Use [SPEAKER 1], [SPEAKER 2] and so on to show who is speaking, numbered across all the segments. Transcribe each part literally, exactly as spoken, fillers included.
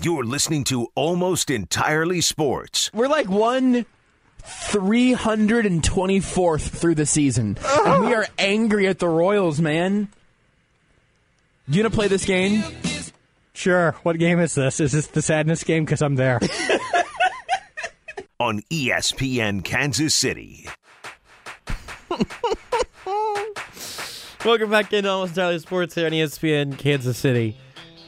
[SPEAKER 1] You're listening to Almost Entirely Sports.
[SPEAKER 2] We're like one three hundred twenty-fourth through the season, and we are angry at the Royals, man. You gonna play this game?
[SPEAKER 3] Sure. What game is this? Is this the sadness game? Because I'm there.
[SPEAKER 1] On E S P N Kansas City.
[SPEAKER 4] Welcome back into Almost Entirely Sports here on E S P N Kansas City.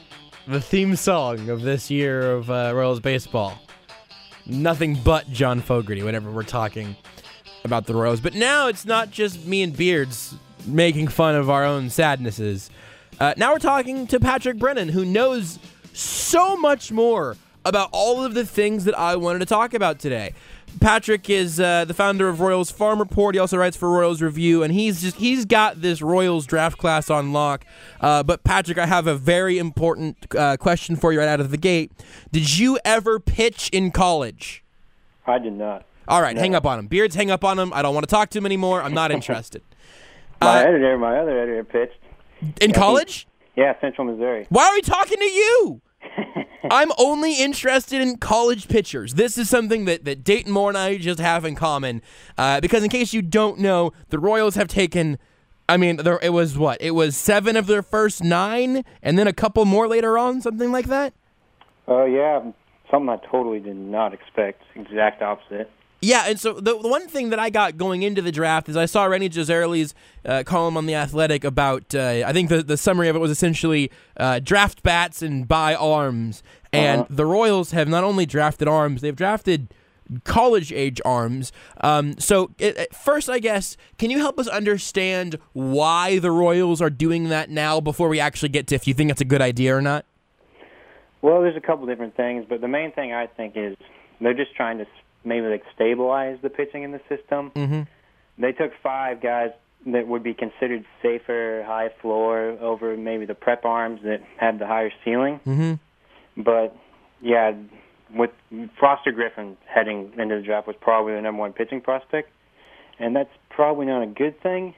[SPEAKER 4] The theme song of this year of uh, Royals baseball. Nothing but John Fogerty whenever we're talking about the Royals. But now it's not just me and Beards making fun of our own sadnesses. Uh, now we're talking to Patrick Brennan, who knows so much more about all of the things that I wanted to talk about today. Patrick is uh, the founder of Royals Farm Report. He also writes for Royals Review, and he's just he's got this Royals draft class on lock. Uh, but Patrick, I have a very important uh, question for you right out of the gate. Did you ever pitch in college?
[SPEAKER 5] I did not.
[SPEAKER 4] All right,
[SPEAKER 5] no.
[SPEAKER 4] hang up on him. Beards, hang up on him. I don't want to talk to him anymore. I'm not interested.
[SPEAKER 5] my
[SPEAKER 4] uh,
[SPEAKER 5] editor, my other editor, pitched
[SPEAKER 4] in
[SPEAKER 5] yeah,
[SPEAKER 4] college.
[SPEAKER 5] He, yeah, Central Missouri.
[SPEAKER 4] Why are we talking to you? I'm only interested in college pitchers. This is something that, that Dayton Moore and I just have in common. Uh, because in case you don't know, the Royals have taken, I mean, there, it was what? It was seven of their first nine, and then a couple more later on, something like that?
[SPEAKER 5] Oh, uh, yeah, something I totally did not expect. Exact opposite.
[SPEAKER 4] Yeah, and so the, the one thing that I got going into the draft is I saw Rennie Gisarelli's uh, column on The Athletic about, uh, I think the, the summary of it was essentially uh, draft bats and buy arms. And
[SPEAKER 5] uh-huh.
[SPEAKER 4] the Royals have not only drafted arms, they've drafted college-age arms. Um, so it, at first, I guess, can you help us understand why the Royals are doing that now before we actually get to if you think it's a good idea or not?
[SPEAKER 5] Well, there's a couple different things, but the main thing I think is they're just trying to maybe like stabilize the pitching in the system.
[SPEAKER 4] Mm-hmm.
[SPEAKER 5] They took five guys that would be considered safer, high floor over maybe the prep arms that had the higher ceiling.
[SPEAKER 4] Mm-hmm.
[SPEAKER 5] But, yeah, with Foster Griffin heading into the draft was probably the number one pitching prospect, and that's probably not a good thing.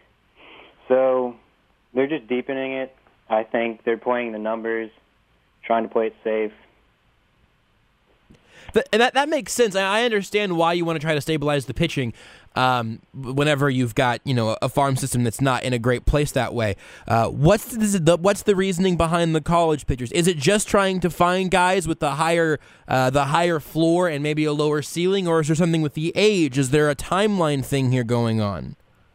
[SPEAKER 5] So they're just deepening it. I think they're playing the numbers, trying to play it safe.
[SPEAKER 4] And that, that makes sense. I understand why you want to try to stabilize the pitching um, whenever you've got, you know, a farm system that's not in a great place that way. Uh, what's the what's the reasoning behind the college pitchers? Is it just trying to find guys with the higher uh, the higher floor and maybe a lower ceiling, or is there something with the age? Is there a timeline thing here going on?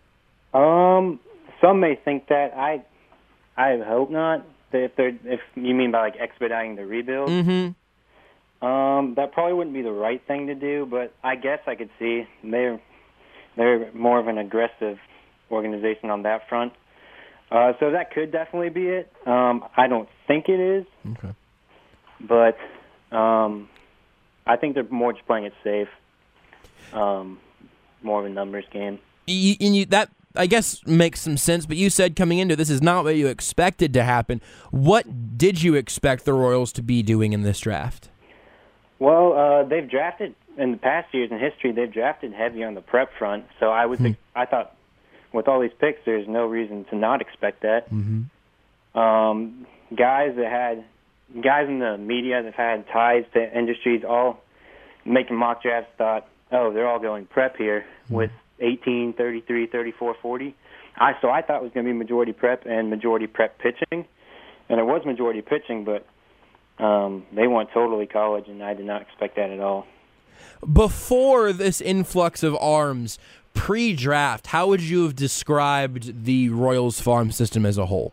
[SPEAKER 5] Um, some may think that. I I hope not. If they're if you mean by like expediting the rebuild.
[SPEAKER 4] Mm-hmm.
[SPEAKER 5] Um, that probably wouldn't be the right thing to do, but I guess I could see they're they're more of an aggressive organization on that front. Uh, so that could definitely be it. Um, I don't think it is,
[SPEAKER 4] okay.
[SPEAKER 5] but um, I think they're more just playing it safe, um, more of a numbers game.
[SPEAKER 4] You, and you, that I guess makes some sense, but you said coming into this is not what you expected to happen. What did you expect the Royals to be doing in this draft?
[SPEAKER 5] Well, uh, they've drafted in the past years in history. They've drafted heavy on the prep front, so I was, hmm. I thought, with all these picks, there's no reason to not expect that.
[SPEAKER 4] Mm-hmm.
[SPEAKER 5] Um, guys that had guys in the media that had ties to industries, all making mock drafts, thought, oh, they're all going prep here mm-hmm. with eighteen, thirty-three, thirty-four, forty. I so I thought it was going to be majority prep and majority prep pitching, and it was majority pitching, but. Um, they went totally college, and I did not expect that at all.
[SPEAKER 4] Before this influx of arms, pre-draft, how would you have described the Royals farm system as a whole?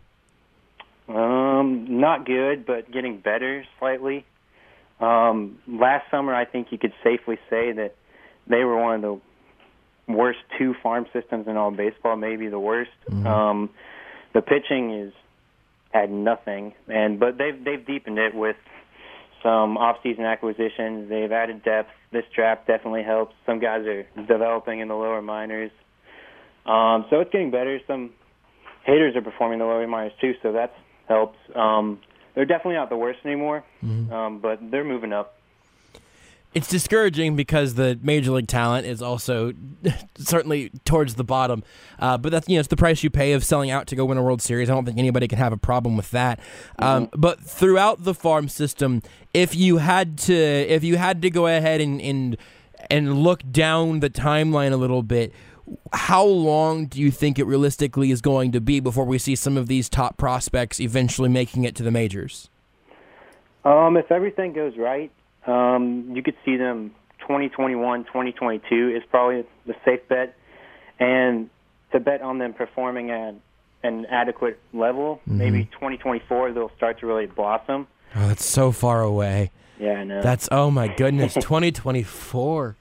[SPEAKER 5] Um, not good, but getting better slightly. Um, last summer, I think you could safely say that they were one of the worst two farm systems in all baseball, maybe the worst. Mm-hmm. Um, the pitching is had nothing, and but they've they've deepened it with some off-season acquisitions. They've added depth. This draft definitely helps. Some guys are developing in the lower minors, um, so it's getting better. Some hitters are performing in the lower minors too, so that helps. Um, they're definitely not the worst anymore, mm-hmm. um, but they're moving up.
[SPEAKER 4] It's discouraging because the major league talent is also certainly towards the bottom. Uh, but that's, you know, it's the price you pay of selling out to go win a World Series. I don't think anybody can have a problem with that. Um, mm-hmm. But throughout the farm system, if you had to, if you had to go ahead and and and look down the timeline a little bit, how long do you think it realistically is going to be before we see some of these top prospects eventually making it to the majors?
[SPEAKER 5] Um, if everything goes right, um, you could see them twenty twenty-one, twenty twenty-two is probably the safe bet. And to bet on them performing at an adequate level, mm-hmm. maybe twenty twenty-four they'll start to really blossom.
[SPEAKER 4] Oh, that's so far away.
[SPEAKER 5] Yeah, I know.
[SPEAKER 4] That's, oh my goodness, twenty twenty-four.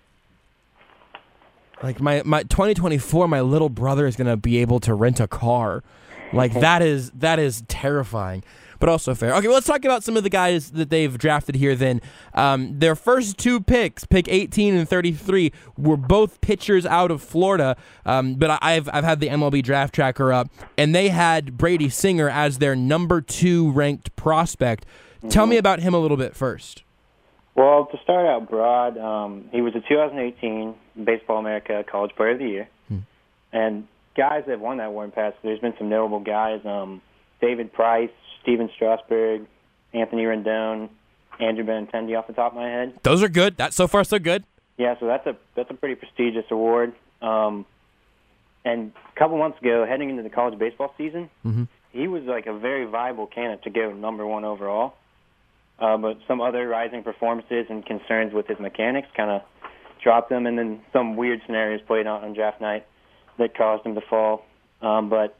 [SPEAKER 4] Like my, my twenty twenty-four, my little brother is going to be able to rent a car. Like that is that is terrifying, but also fair. Okay, well, let's talk about some of the guys that they've drafted here then. Um, their first two picks, pick eighteen and thirty-three, were both pitchers out of Florida. Um, but I've I've had the M L B draft tracker up, and they had Brady Singer as their number two ranked prospect. Mm-hmm. Tell me about him a little bit first.
[SPEAKER 5] Well, to start out broad, um, he was a two thousand eighteen Baseball America College Player of the Year. Hmm. And guys that have won that award in the past, there's been some notable guys, um, David Price, Steven Strasburg, Anthony Rendon, Andrew Benintendi off the top of my head.
[SPEAKER 4] Those are good. That's so far so good.
[SPEAKER 5] Yeah, so that's a that's a pretty prestigious award. Um, and a couple months ago, heading into the college baseball season, mm-hmm. he was like a very viable candidate to go number one overall. Uh, but some other rising performances and concerns with his mechanics kind of dropped him, and then some weird scenarios played out on draft night that caused him to fall. Um, but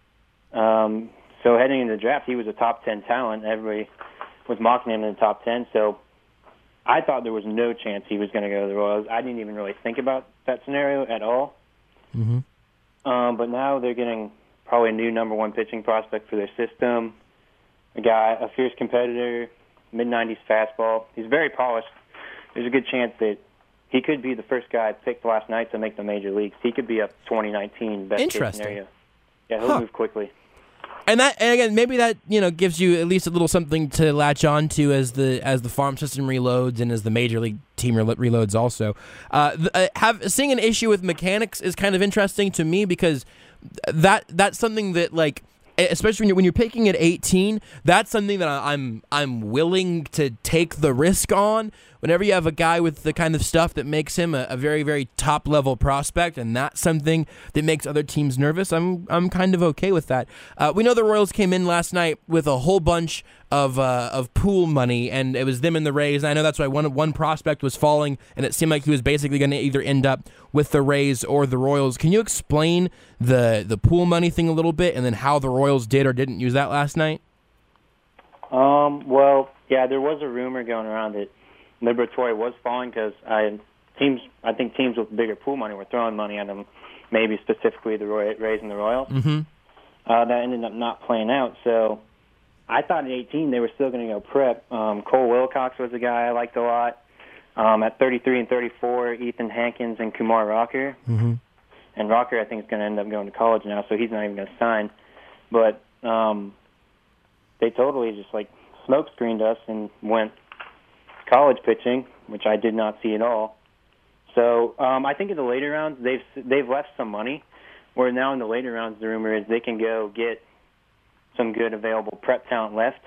[SPEAKER 5] um, so heading into the draft, he was a top ten talent. Everybody was mocking him in the top ten. So I thought there was no chance he was going to go to the Royals. I didn't even really think about that scenario at all. Mm-hmm. Um, but now they're getting probably a new number one pitching prospect for their system, a guy, a fierce competitor, mid nineties fastball. He's very polished. There's a good chance that he could be the first guy picked last night to make the major leagues. He could be up twenty nineteen best case scenario. Yeah, he'll huh. move quickly.
[SPEAKER 4] And that, and again, maybe that, you know, gives you at least a little something to latch on to as the as the farm system reloads and as the major league team re- reloads. Also, uh, the, uh, have seeing an issue with mechanics is kind of interesting to me because that that's something that, like, especially when you're, when you're picking at eighteen, that's something that I'm I'm willing to take the risk on. Whenever you have a guy with the kind of stuff that makes him a, a very, very top-level prospect, and that's something that makes other teams nervous, I'm I'm kind of okay with that. Uh, we know the Royals came in last night with a whole bunch of uh, of pool money, and it was them and the Rays. And I know that's why one one prospect was falling, and it seemed like he was basically going to either end up with the Rays or the Royals. Can you explain the the pool money thing a little bit, and then how the Royals did or didn't use that last night?
[SPEAKER 5] Um. Well, yeah, there was a rumor going around that Liberatore was falling because I teams. I think teams with bigger pool money were throwing money at him, maybe specifically the Roy, Rays and the Royals. Mm-hmm. Uh, that ended up not playing out. So I thought at eighteen they were still going to go prep. Um, Cole Wilcox was a guy I liked a lot. Um, at thirty-three and thirty-four, Ethan Hankins and Kumar Rocker. Mm-hmm. And Rocker, I think, is going to end up going to college now, so he's not even going to sign. But um, they totally just like smoke screened us and went college pitching, which I did not see at all. So um, I think in the later rounds they've they've left some money. Where now in the later rounds the rumor is they can go get some good available prep talent left.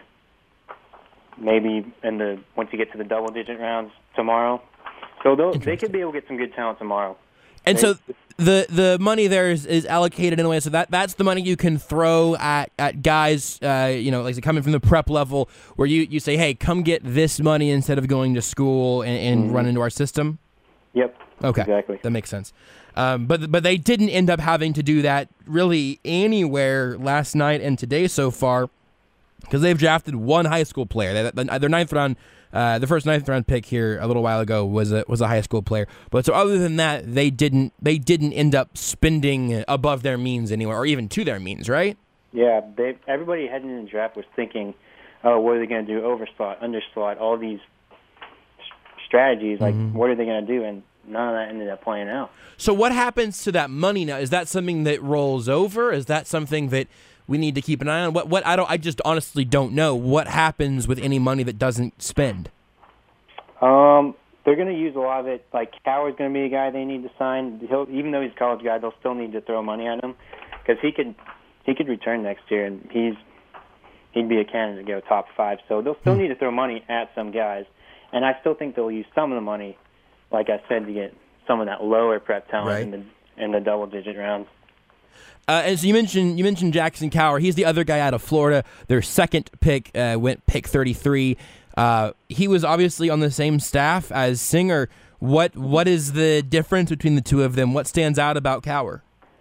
[SPEAKER 5] Maybe in the once you get to the double digit rounds tomorrow. So they could be able to get some good talent tomorrow.
[SPEAKER 4] And so the the money there is, is allocated in a way so that that's the money you can throw at, at guys, uh, you know, like coming from the prep level where you, you say, hey, come get this money instead of going to school and, and mm-hmm. run into our system?
[SPEAKER 5] Yep.
[SPEAKER 4] Okay.
[SPEAKER 5] Exactly.
[SPEAKER 4] That makes sense. Um, but but they didn't end up having to do that really anywhere last night and today so far because they've drafted one high school player. They, their ninth round Uh, the first ninth round pick here a little while ago was a was a high school player, but so other than that, they didn't they didn't end up spending above their means anywhere, or even to their means, right?
[SPEAKER 5] Yeah, they everybody heading in the draft was thinking, oh, what are they going to do? Overslot, underslot, all these strategies. Like, mm-hmm. what are they going to do? And none of that ended up playing out.
[SPEAKER 4] So, what happens to that money now? Is that something that rolls over? Is that something that we need to keep an eye on? What what I don't I just honestly don't know what happens with any money that doesn't spend.
[SPEAKER 5] Um, they're going to use a lot of it. Like Cowher's going to be a guy they need to sign. He'll, even though he's a college guy, they'll still need to throw money at him because he could he could return next year, and he's he'd be a candidate to go top five. So they'll still need to throw money at some guys, and I still think they'll use some of the money, like I said, to get some of that lower prep talent
[SPEAKER 2] Right.
[SPEAKER 5] in the in the double digit rounds.
[SPEAKER 2] Uh, and so you mentioned you mentioned Jackson Cowher. He's the other guy out of Florida. Their second pick uh, went pick thirty-three. Uh, he was obviously on the same staff as Singer. What what is the difference between the two of them? What stands out about Cowher?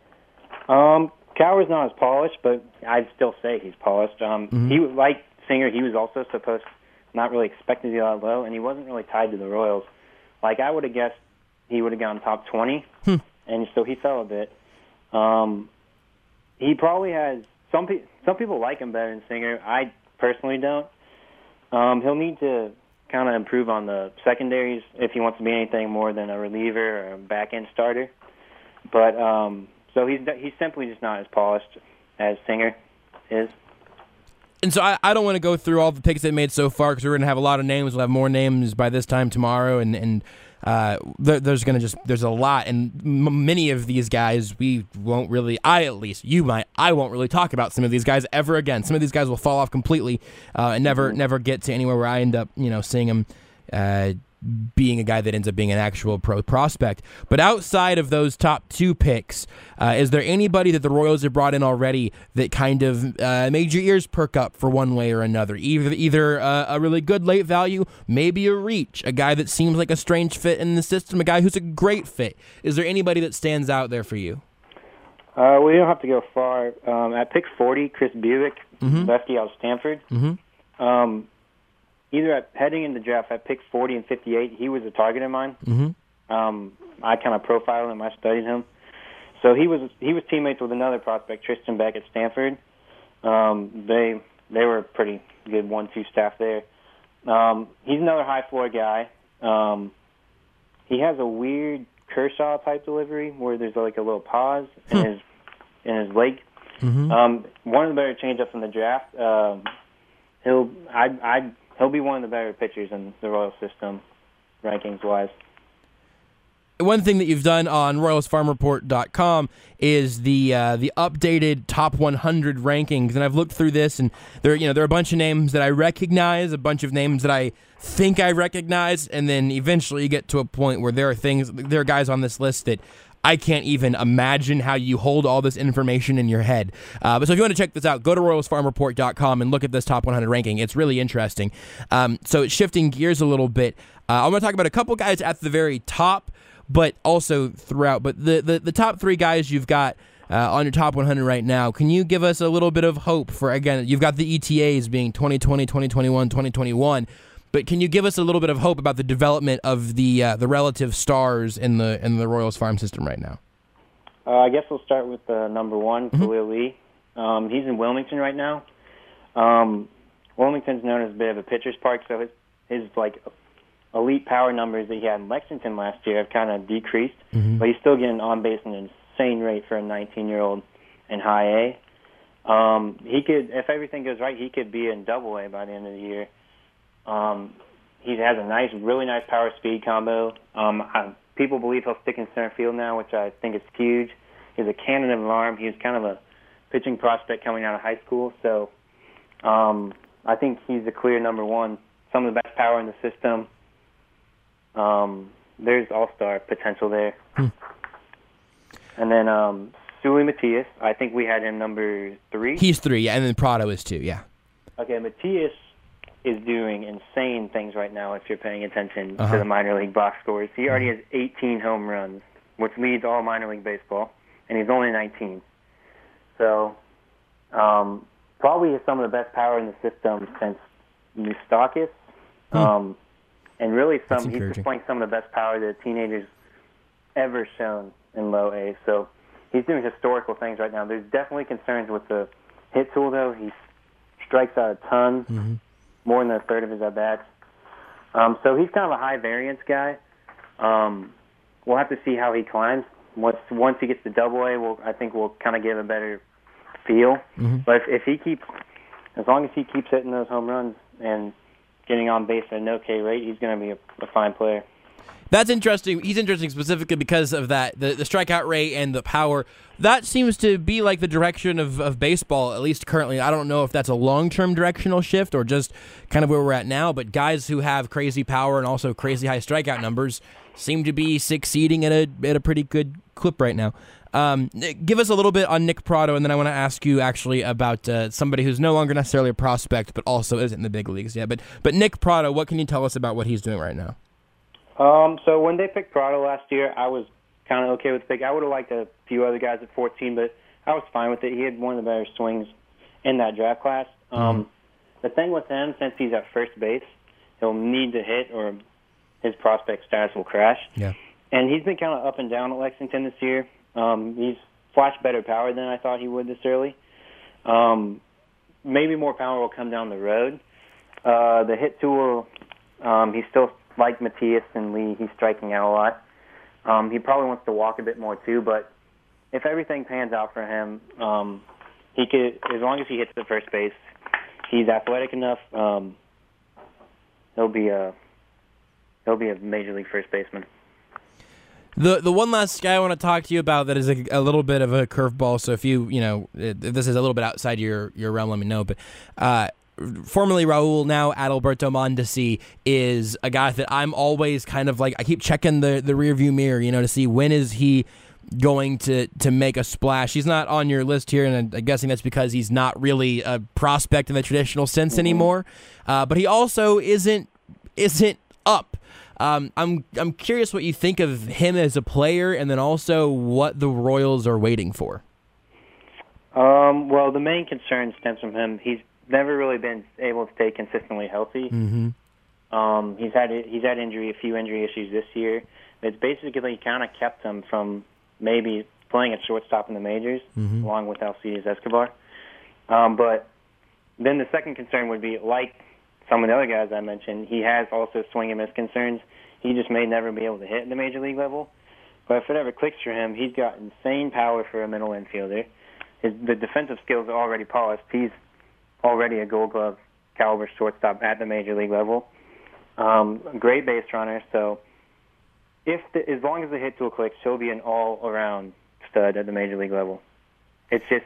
[SPEAKER 5] Um, Cowher's not as polished, but I'd still say he's polished. Um,
[SPEAKER 2] Mm-hmm.
[SPEAKER 5] He like Singer, he was also supposed not really expected to be that low, and he wasn't really tied to the Royals. Like I would have guessed, he would have gone top twenty,
[SPEAKER 2] Hmm.
[SPEAKER 5] and so he fell a bit. Um, he probably has some pe- some people like him better than Singer. I personally don't. Um, he'll need to kind of improve on the secondaries if he wants to be anything more than a reliever or a back-end starter. But um, so he's he's simply just not as polished as Singer is.
[SPEAKER 2] And so I, I don't want to go through all the picks they've made so far because we're going to have a lot of names. We'll have more names by this time tomorrow, and and uh, there, there's going to just there's a lot, and m- many of these guys we won't really. I at least you might. I won't really talk about some of these guys ever again. Some of these guys will fall off completely uh, and never never get to anywhere where I end up you know seeing them. Uh, being a guy that ends up being an actual pro prospect. But outside of those top two picks, uh, is there anybody that the Royals have brought in already that kind of uh, made your ears perk up for one way or another? Either either uh, a really good late value, maybe a reach, a guy that seems like a strange fit in the system, a guy who's a great fit. Is there anybody that stands out there for you?
[SPEAKER 5] Uh, we don't have to go far. Um, at pick forty, Chris Buick,
[SPEAKER 2] Mhm.
[SPEAKER 5] lefty out of Stanford.
[SPEAKER 2] Mm-hmm.
[SPEAKER 5] Um, either at heading into draft at pick forty and fifty-eight, he was a target of mine.
[SPEAKER 2] Mm-hmm.
[SPEAKER 5] Um, I kind of profiled him. I studied him. So he was he was teammates with another prospect, Tristan Beck at Stanford. Um, they they were a pretty good one two staff there. Um, he's another high floor guy. Um, he has a weird Kershaw type delivery where there's like a little pause in his in his leg.
[SPEAKER 2] Mm-hmm.
[SPEAKER 5] Um, one of the better changeups in the draft. Um, he'll I I he'll be one of the better pitchers in the Royal system, rankings wise.
[SPEAKER 2] One thing that you've done on Royals Farm Report dot com is the uh, the updated top one hundred rankings, and I've looked through this, and there you know there are a bunch of names that I recognize, a bunch of names that I think I recognize, and then eventually you get to a point where there are things, there are guys on this list that I can't even imagine how you hold all this information in your head. Uh, but so if you want to check this out, go to Royals Farm Report dot com and look at this top one hundred ranking. It's really interesting. Um, so shifting gears a little bit, uh, I'm going to talk about a couple guys at the very top, but also throughout. But the, the, the top three guys you've got uh, on your top one hundred right now, can you give us a little bit of hope for, again, you've got the E T As being twenty twenty, twenty twenty-one, twenty twenty-one, but can you give us a little bit of hope about the development of the uh, the relative stars in the in the Royals farm system right now?
[SPEAKER 5] Uh, I guess we'll start with uh, number one,
[SPEAKER 2] Mm-hmm.
[SPEAKER 5] Khalil Lee. Um, he's in Wilmington right now. Um, Wilmington's known as a bit of a pitcher's park, so his, his like elite power numbers that he had in Lexington last year have kind of decreased,
[SPEAKER 2] Mm-hmm.
[SPEAKER 5] but he's still getting on base at an insane rate for a nineteen-year-old in high A. Um, he could, if everything goes right, he could be in Double A by the end of the year. Um, he has a nice, really nice power speed combo. Um, I, people believe he'll stick in center field now, which I think is huge. He's a cannon of an arm. He was kind of a pitching prospect coming out of high school, so um, I think he's the clear number one. Some of the best power in the system. Um, there's all-star potential there.
[SPEAKER 2] Hmm.
[SPEAKER 5] And then um, Sully Matias, I think we had him number three.
[SPEAKER 2] He's three, yeah, and then Prado is two, yeah.
[SPEAKER 5] Okay, Matias is doing insane things right now if you're paying attention
[SPEAKER 2] Uh-huh.
[SPEAKER 5] to the minor league box scores. He already has eighteen home runs, which leads all minor league baseball, and he's only nineteen. So um, probably has some of the best power in the system since Moustakis.
[SPEAKER 2] Hmm.
[SPEAKER 5] Um, and really
[SPEAKER 2] That's
[SPEAKER 5] some he's
[SPEAKER 2] encouraging.
[SPEAKER 5] displaying some of the best power that teenagers ever shown in low A. So he's doing historical things right now. There's definitely concerns with the hit tool, though. He strikes out a ton,
[SPEAKER 2] Mm-hmm.
[SPEAKER 5] more than a third of his at-bats. Um, so he's kind of a high-variance guy. Um, we'll have to see how he climbs. Once once he gets to Double A, we'll, I think we'll kind of get a better feel.
[SPEAKER 2] Mm-hmm.
[SPEAKER 5] But if, if he keeps, as long as he keeps hitting those home runs and getting on base at an okay rate, he's going to be a, a fine player.
[SPEAKER 2] That's interesting. He's interesting specifically because of that, the, the strikeout rate and the power. That seems to be like the direction of, of baseball, at least currently. I don't know if that's a long-term directional shift or just kind of where we're at now, but guys who have crazy power and also crazy high strikeout numbers seem to be succeeding at a at a pretty good clip right now. Um, give us a little bit on Nick Pratto, and then I want to ask you actually about uh, somebody who's no longer necessarily a prospect, but also isn't in the big leagues yet. But, but Nick Pratto, what can you tell us about what he's doing right now?
[SPEAKER 5] Um, so when they picked Pratto last year, I was kind of okay with the pick. I would have liked a few other guys at fourteen, but I was fine with it. He had one of the better swings in that draft class. Um, mm-hmm. The thing with him, since he's at first base, he'll need to hit or his prospect status will crash.
[SPEAKER 2] Yeah.
[SPEAKER 5] And he's been kind of up and down at Lexington this year. Um, he's flashed better power than I thought he would this early. Um, maybe more power will come down the road. Uh, the hit tool, um, he's still like Matthias and Lee, he's striking out a lot. Um, he probably wants to walk a bit more too, but if everything pans out for him, um, he could, as long as he hits the first base, he's athletic enough. Um, he'll be a he'll be a major league first baseman.
[SPEAKER 2] The the one last guy I want to talk to you about that is a, a little bit of a curveball. So if you you know if this is a little bit outside your your realm, let me know. But uh, formerly Raul, now Adalberto Mondesi, is a guy that I'm always kind of like, I keep checking the, the rearview mirror, you know, to see when is he going to, to make a splash. He's not on your list here, and I'm guessing that's because he's not really a prospect in the traditional sense mm-hmm. anymore. Uh, but he also isn't isn't up. Um, I'm I'm curious what you think of him as a player, and then also what the Royals are waiting for.
[SPEAKER 5] Um, well, the main concern stems from him. He's never really been able to stay consistently healthy.
[SPEAKER 2] Mm-hmm.
[SPEAKER 5] Um, he's had he's had injury, a few injury issues this year. It's basically kind of kept him from maybe playing at shortstop in the majors, mm-hmm. along with Alcides Escobar. Um, but then the second concern would be, like some of the other guys I mentioned, he has also swing and miss concerns. He just may never be able to hit at the major league level. But if it ever clicks for him, he's got insane power for a middle infielder. His, the defensive skills are already polished. He's already a Gold Glove caliber shortstop at the major league level. Um, a great base runner. So if the, as long as the hit tool clicks, he'll be an all-around stud at the major league level. It's just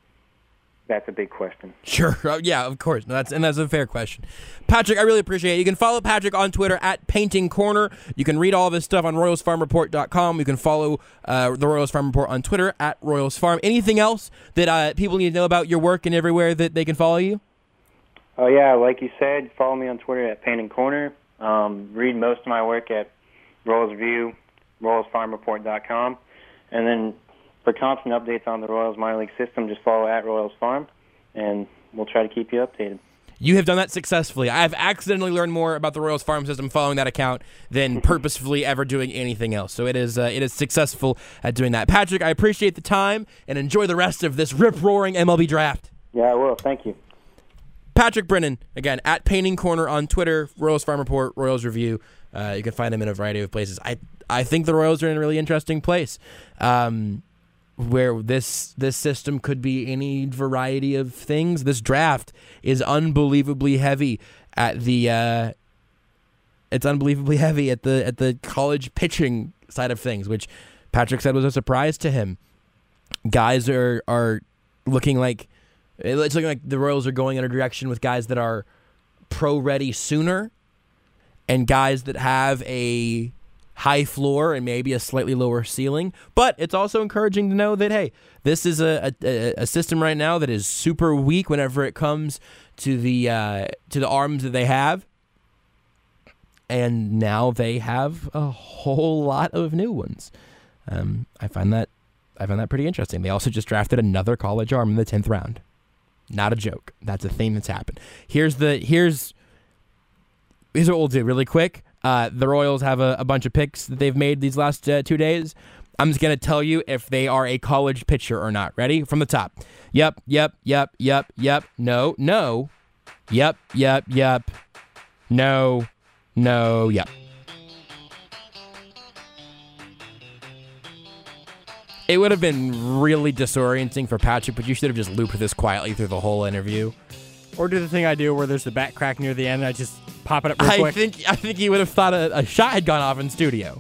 [SPEAKER 5] that's a big question.
[SPEAKER 2] Sure. Uh, yeah, of course. No, that's and that's a fair question. Patrick, I really appreciate it. You can follow Patrick on Twitter at Painting Corner. You can read all of his stuff on Royals Farm Report dot com. You can follow uh, the Royals Farm Report on Twitter at Royals Farm. Anything else that uh, people need to know about your work and everywhere that they can follow you?
[SPEAKER 5] Oh, yeah. Like you said, follow me on Twitter at Painting Corner. Um, read most of my work at Royals Review, Royals Farm Report dot com. And then for constant updates on the Royals minor league system, just follow at Royals Farm, and we'll try to keep you updated.
[SPEAKER 2] You have done that successfully. I have accidentally learned more about the Royals Farm system following that account than purposefully ever doing anything else. So it is uh, it is successful at doing that. Patrick, I appreciate the time, and enjoy the rest of this rip-roaring M L B draft.
[SPEAKER 5] Yeah, I will. Thank you.
[SPEAKER 2] Patrick Brennan, again, at Painting Corner on Twitter, Royals Farm Report, Royals Review. Uh, you can find him in a variety of places. I I think the Royals are in a really interesting place. Um... where this this system could be any variety of things. This draft is unbelievably heavy at the uh, it's unbelievably heavy at the at the college pitching side of things, which Patrick said was a surprise to him. Guys are are looking like it's looking like the Royals are going in a direction with guys that are pro ready sooner, and guys that have a high floor and maybe a slightly lower ceiling. But it's also encouraging to know that, hey, this is a, a, a system right now that is super weak whenever it comes to the uh, to the arms that they have. And now they have a whole lot of new ones. Um, I find that I find that pretty interesting. They also just drafted another college arm in the tenth round. Not a joke. That's a thing that's happened. Here's the here's here's what we'll do really quick. Uh, the Royals have a, a bunch of picks that they've made these last uh, two days. I'm just going to tell you if they are a college pitcher or not. Ready? From the top. Yep, yep, yep, yep, yep. No, no. Yep, yep, yep. No, no, yep. It would have been really disorienting for Patrick, but you should have just looped this quietly through the whole interview.
[SPEAKER 3] Or do the thing I do where there's the back crack near the end and I just pop it up real
[SPEAKER 2] I
[SPEAKER 3] quick.
[SPEAKER 2] think I think you would have thought a, a shot had gone off in studio.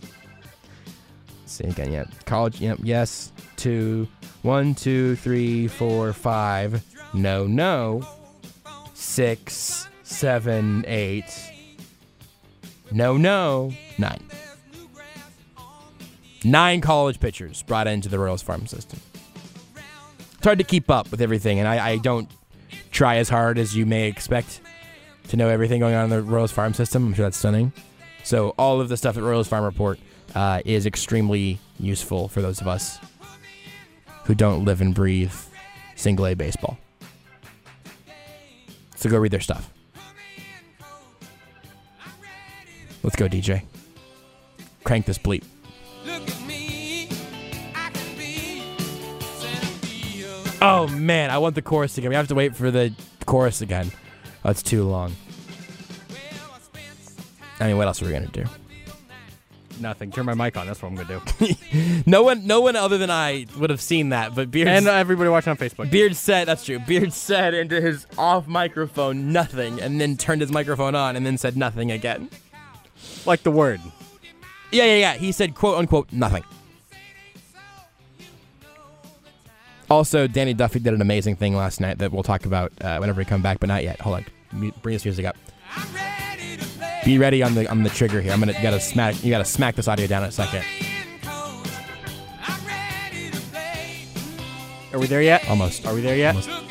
[SPEAKER 2] See again, yeah. College, yep, yes. Two, one, two, three, four, five. No, no. Six, seven, eight. No, no. Nine. Nine college pitchers brought into the Royals farm system. It's hard to keep up with everything, and I, I don't try as hard as you may expect to know everything going on in the Royals farm system. I'm sure that's stunning. So all of the stuff at Royals Farm Report uh, is extremely useful for those of us who don't live and breathe single A baseball. So go read their stuff. Let's go, D J. Crank this bleep. Oh, man, I want the chorus again. We have to wait for the chorus again. That's too long. I mean, what else are we going to do?
[SPEAKER 3] Nothing. Turn my mic on. That's what I'm going to do.
[SPEAKER 2] no one no one other than I would have seen that, but Beard...
[SPEAKER 3] And uh, everybody watching on Facebook.
[SPEAKER 2] Beard said, that's true, Beard said into his off microphone nothing, and then turned his microphone on, and then said nothing again.
[SPEAKER 3] Like the word.
[SPEAKER 2] Yeah, yeah, yeah. He said, quote, unquote, nothing. Also, Danny Duffy did an amazing thing last night that we'll talk about uh, whenever we come back, but not yet. Hold on. M- Bring this music up. Be ready on the on the trigger here. I'm gonna you gotta smack you gotta smack this audio down in a second.
[SPEAKER 3] Are we there yet?
[SPEAKER 2] Almost.
[SPEAKER 3] Are we there yet?
[SPEAKER 2] Almost.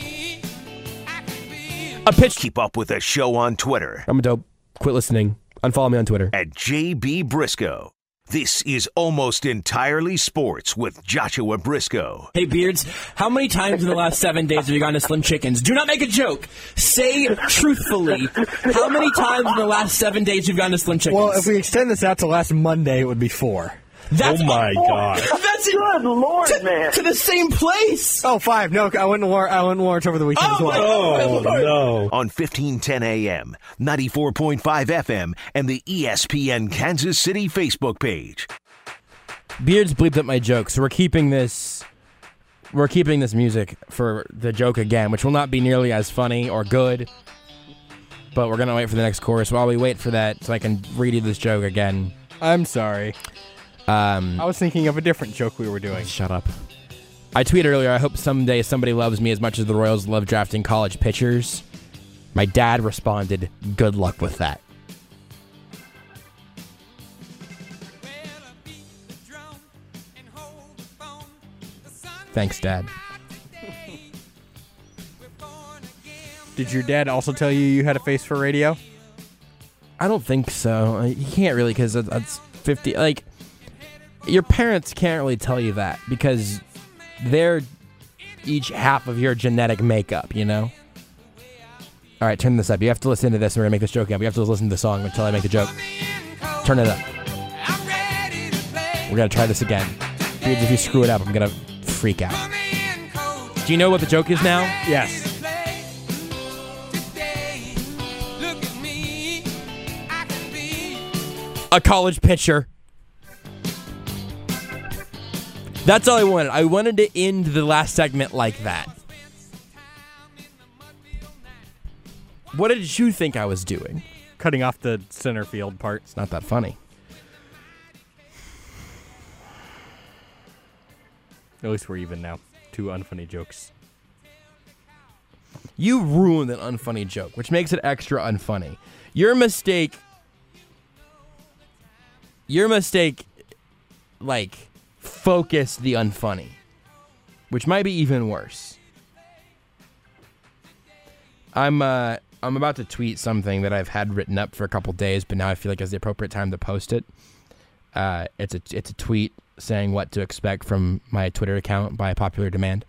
[SPEAKER 2] A pitch.
[SPEAKER 1] Keep up with the show on Twitter
[SPEAKER 2] I'm a dope. Quit listening. Unfollow me on Twitter.
[SPEAKER 1] at J B Briscoe. This is Almost Entirely Sports with Joshua Briscoe.
[SPEAKER 2] Hey, Beards, how many times in the last seven days have you gone to Slim Chickens? Do not make a joke. Say truthfully, how many times in the last seven days you've gone to Slim Chickens?
[SPEAKER 3] Well, if we extend this out to last Monday, it would be four.
[SPEAKER 2] That's,
[SPEAKER 6] Oh my God!
[SPEAKER 2] That's it.
[SPEAKER 5] Good Lord,
[SPEAKER 2] to,
[SPEAKER 5] man.
[SPEAKER 2] to the same place.
[SPEAKER 3] Oh, five. No, I went to Lawrence, I went to Lawrence over the weekend as
[SPEAKER 2] Oh,
[SPEAKER 3] well.
[SPEAKER 2] my
[SPEAKER 6] Oh no!
[SPEAKER 1] On fifteen ten A M, ninety-four point five F M, and the E S P N Kansas City Facebook page.
[SPEAKER 2] Beards bleeped up my joke, so we're keeping this. We're keeping this music for the joke again, which will not be nearly as funny or good. But we're gonna wait for the next chorus. While we wait for that, so I can read you this joke again.
[SPEAKER 3] I'm sorry.
[SPEAKER 2] Um,
[SPEAKER 3] I was thinking of a different joke we were doing.
[SPEAKER 2] Shut up. I tweeted earlier, I hope someday somebody loves me as much as the Royals love drafting college pitchers. My dad responded, good luck with that. Thanks, Dad.
[SPEAKER 3] Did your dad also tell you you had a face for radio?
[SPEAKER 2] I don't think so. You can't really, because that's fifty. Like, your parents can't really tell you that because they're each half of your genetic makeup, you know? All right, turn this up. You have to listen to this, and we're going to make this joke up. You have to listen to the song until I make the joke. Turn it up. We're going to try this again. Dude, if you screw it up, I'm going to freak out. Do you know what the joke is now?
[SPEAKER 3] Yes.
[SPEAKER 2] A college pitcher. That's all I wanted. I wanted to end the last segment like that. What did you think I was doing?
[SPEAKER 3] Cutting off the center field part.
[SPEAKER 2] It's not that funny.
[SPEAKER 3] At least we're even now. Two unfunny jokes.
[SPEAKER 2] You ruined an unfunny joke, which makes it extra unfunny. Your mistake... Your mistake, like, focused the unfunny, which might be even worse. I'm uh, I'm about to tweet something that I've had written up for a couple days, but now I feel like it's the appropriate time to post it. Uh, it's a it's a tweet saying what to expect from my Twitter account by popular demand.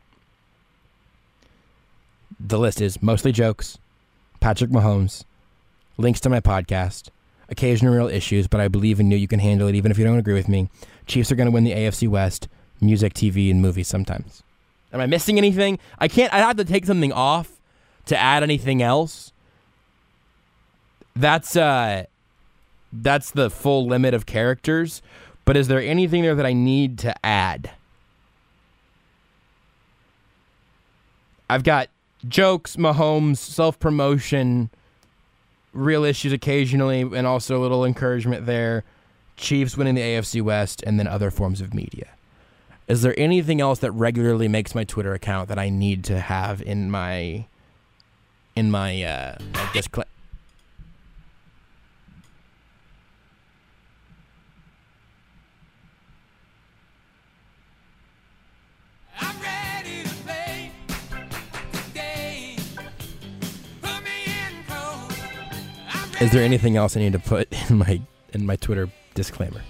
[SPEAKER 2] The list is mostly jokes, Patrick Mahomes, links to my podcast, occasional real issues, but I believe in you. You can handle it even if you don't agree with me. Chiefs are going to win the A F C West. Music, T V, and movies sometimes. Am I missing anything? I can't. I have to take something off to add anything else. That's uh, that's the full limit of characters. But is there anything there that I need to add? I've got jokes, Mahomes, self-promotion, real issues occasionally, and also a little encouragement there. Chiefs winning the A F C West, and then other forms of media. Is there anything else that regularly makes my Twitter account that I need to have in my in my uh, my discla-
[SPEAKER 6] I'm ready to play today. Put me in cold. I'm
[SPEAKER 2] Is there anything else I need to put in my in my Twitter disclaimer?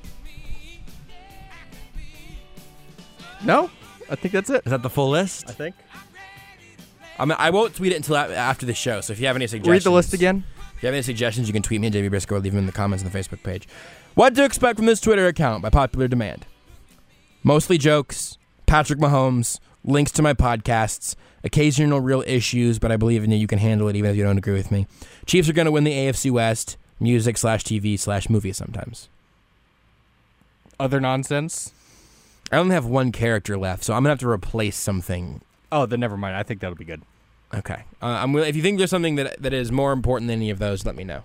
[SPEAKER 4] No, I think that's it.
[SPEAKER 2] Is that the full list?
[SPEAKER 4] I think.
[SPEAKER 2] I mean, I won't tweet it until a- after the show. So if you have any suggestions,
[SPEAKER 4] Read the list again.
[SPEAKER 2] If you have any suggestions, you can tweet me at J B Briscoe or leave them in the comments on the Facebook page. What to expect from this Twitter account by popular demand? Mostly jokes, Patrick Mahomes, links to my podcasts, occasional real issues, but I believe in you, you can handle it even if you don't agree with me. Chiefs are going to win the A F C West, music slash T V slash movie sometimes.
[SPEAKER 4] Other nonsense.
[SPEAKER 2] I only have one character left, so I'm going to have to replace something.
[SPEAKER 4] Oh, then never mind. I think that'll be good.
[SPEAKER 2] Okay. Uh, I'm will- if you think there's something that that is more important than any of those, let me know.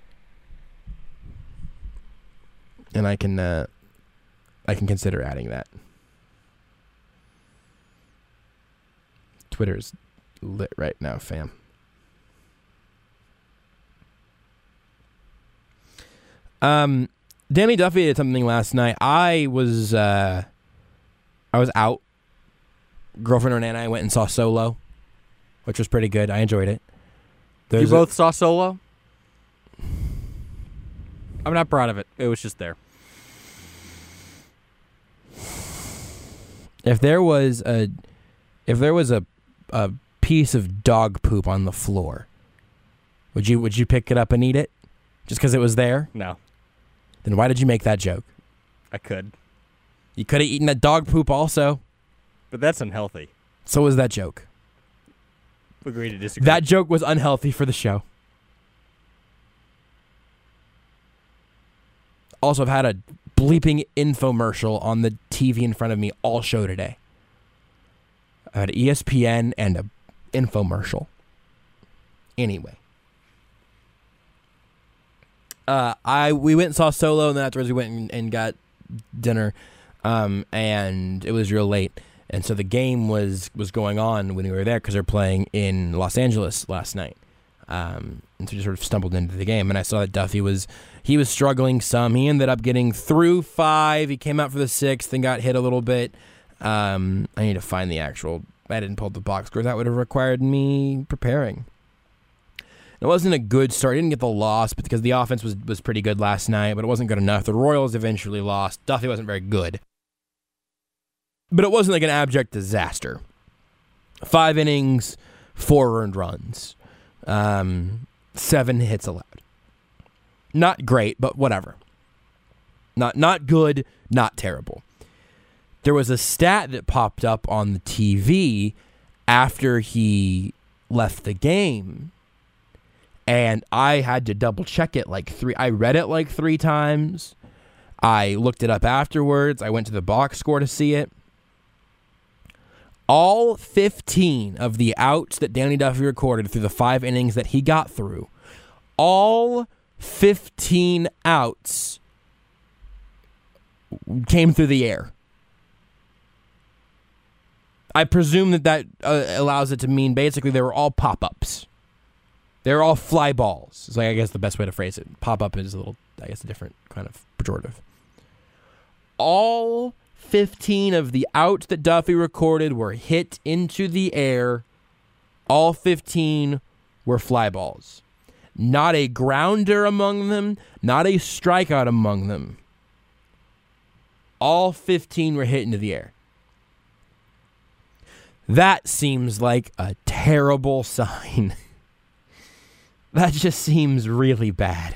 [SPEAKER 2] And I can uh, I can consider adding that. Twitter's lit right now, fam. Um, Danny Duffy did something last night. I was uh, I was out. Girlfriend Renee and I went and saw Solo, which was pretty good. I enjoyed it.
[SPEAKER 4] You
[SPEAKER 2] There's
[SPEAKER 4] both saw Solo? I'm not proud of it. It was just there.
[SPEAKER 2] If there was a, if there was a, a piece of dog poop on the floor, would you would you pick it up and eat it, just because it was there?
[SPEAKER 4] No,
[SPEAKER 2] Then why did you make that joke?
[SPEAKER 4] I could.
[SPEAKER 2] You could have eaten that dog poop also.
[SPEAKER 4] But that's unhealthy.
[SPEAKER 2] So was that joke.
[SPEAKER 4] Agree to disagree.
[SPEAKER 2] That joke was unhealthy for the show. Also, I've had a bleeping infomercial on the T V in front of me all show today. I had E S P N and a infomercial. Anyway. Uh, I we went and saw Solo, and then afterwards we went and, and got dinner, um, and it was real late. And so the game was, was going on when we were there because they're playing in Los Angeles last night. Um, and so we just sort of stumbled into the game, and I saw that Duffy was he was struggling some. He ended up getting through five. He came out for the sixth and got hit a little bit. Um, I need to find the actual. I didn't pull up the box score. That would have required me preparing. It wasn't a good start. He didn't get the loss because the offense was was pretty good last night, but it wasn't good enough. The Royals eventually lost. Duffy wasn't very good. But it wasn't like an abject disaster. Five innings, four earned runs, um, seven hits allowed. Not great, but whatever. Not not good, not terrible. There was a stat that popped up on the T V after he left the game, and I had to double check it like three. I read it like three times. I looked it up afterwards. I went to the box score to see it. All fifteen of the outs that Danny Duffy recorded through the five innings that he got through, all fifteen outs came through the air. I presume that that uh, allows it to mean basically they were all pop-ups. They were all fly balls. It's like, I guess the best way to phrase it. Pop-up is a little, I guess, a different kind of pejorative. All fifteen of the outs that Duffy recorded were hit into the air. All fifteen were fly balls. Not a grounder among them, not a strikeout among them. All fifteen were hit into the air. That seems like a terrible sign. That just seems really bad.